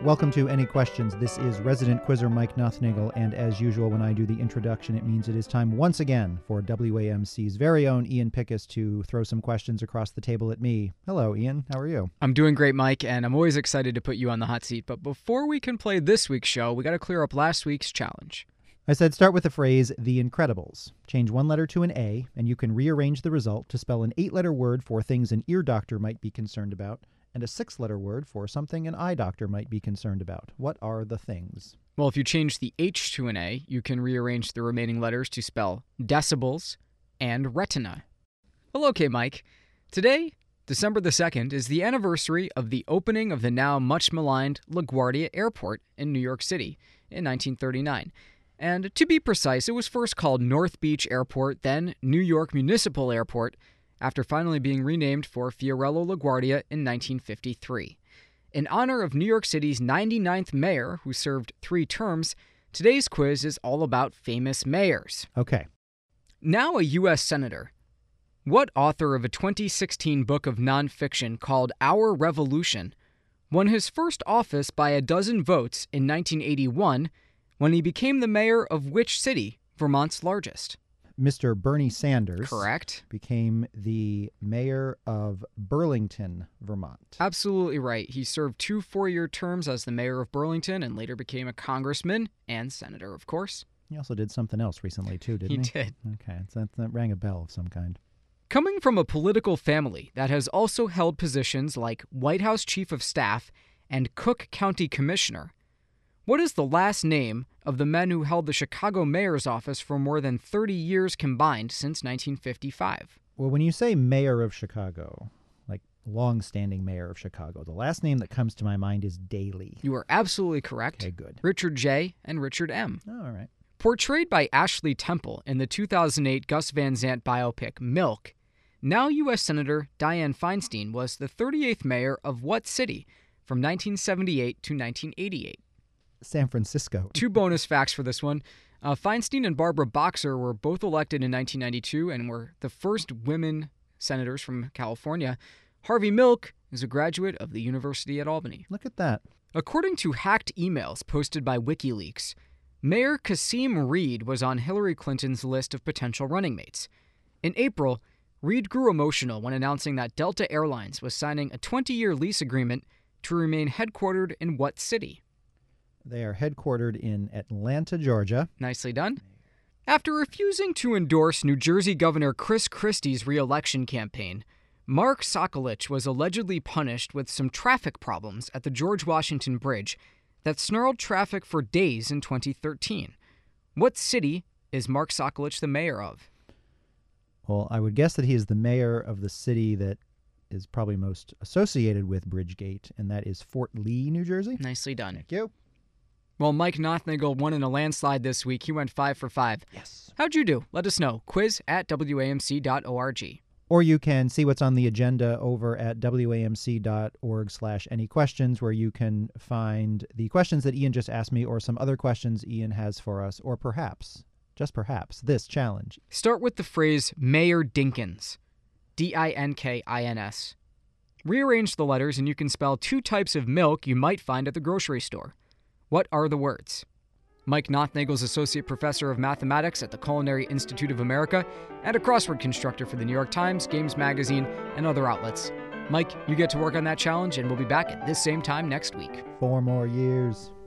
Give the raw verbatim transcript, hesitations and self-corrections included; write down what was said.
Welcome to Any Questions. This is resident quizzer Mike Nothnagel, and as usual, when I do the introduction, it means it is time once again for W A M C's very own Ian Pickus to throw some questions across the table at me. Hello, Ian. How are you? I'm doing great, Mike, and I'm always excited to put you on the hot seat. But before we can play this week's show, we got to clear up last week's challenge. I said start with the phrase, The Incredibles. Change one letter to an A, and you can rearrange the result to spell an eight-letter word for things an ear doctor might be concerned about, and a six-letter word for something an eye doctor might be concerned about. What are the things? Well, if you change the H to an A, you can rearrange the remaining letters to spell decibels and retina. Well, okay, Mike. Today, December the second, is the anniversary of the opening of the now much-maligned LaGuardia Airport in New York City in nineteen thirty-nine. And to be precise, it was first called North Beach Airport, then New York Municipal Airport, after finally being renamed for Fiorello LaGuardia in nineteen fifty-three. In honor of New York City's ninety-ninth mayor, who served three terms, today's quiz is all about famous mayors. Okay. Now a U S senator. What author of a twenty sixteen book of nonfiction called Our Revolution won his first office by a dozen votes in nineteen eighty-one when he became the mayor of which city, Vermont's largest? Mister Bernie Sanders. Correct. Became the mayor of Burlington, Vermont. Absolutely right. He served two four-year terms as the mayor of Burlington and later became a congressman and senator, of course. He also did something else recently, too, didn't he? He did. Okay, so that, that rang a bell of some kind. Coming from a political family that has also held positions like White House Chief of Staff and Cook County Commissioner, what is the last name of the men who held the Chicago mayor's office for more than thirty years combined since nineteen fifty-five? Well, when you say mayor of Chicago, like long-standing mayor of Chicago, the last name that comes to my mind is Daley. You are absolutely correct. Okay, good. Richard J. and Richard M. Oh, all right. Portrayed by Ashley Temple in the two thousand eight Gus Van Sant biopic Milk, now U S Senator Dianne Feinstein was the thirty-eighth mayor of what city from nineteen seventy-eight to nineteen eighty-eight? San Francisco. Two bonus facts for this one. Uh, Feinstein and Barbara Boxer were both elected in nineteen ninety-two and were the first women senators from California. Harvey Milk is a graduate of the University at Albany. Look at that. According to hacked emails posted by WikiLeaks, Mayor Kasim Reed was on Hillary Clinton's list of potential running mates. In April, Reed grew emotional when announcing that Delta Airlines was signing a twenty-year lease agreement to remain headquartered in what city? They are headquartered in Atlanta, Georgia. Nicely done. After refusing to endorse New Jersey Governor Chris Christie's re-election campaign, Mark Sokolich was allegedly punished with some traffic problems at the George Washington Bridge that snarled traffic for days in twenty thirteen. What city is Mark Sokolich the mayor of? Well, I would guess that he is the mayor of the city that is probably most associated with Bridgegate, and that is Fort Lee, New Jersey. Nicely done. Thank you. Well, Mike Nothnagel won in a landslide this week. He went five for five. Yes. How'd you do? Let us know. Quiz at W A M C dot org. Or you can see what's on the agenda over at W A M C dot org slash any questions, where you can find the questions that Ian just asked me or some other questions Ian has for us, or perhaps, just perhaps, this challenge. Start with the phrase Mayor Dinkins. D I N K I N S. Rearrange the letters and you can spell two types of milk you might find at the grocery store. What are the words? Mike Nothnagel is Associate Professor of Mathematics at the Culinary Institute of America and a crossword constructor for the New York Times, Games Magazine, and other outlets. Mike, you get to work on that challenge, and we'll be back at this same time next week. Four more years.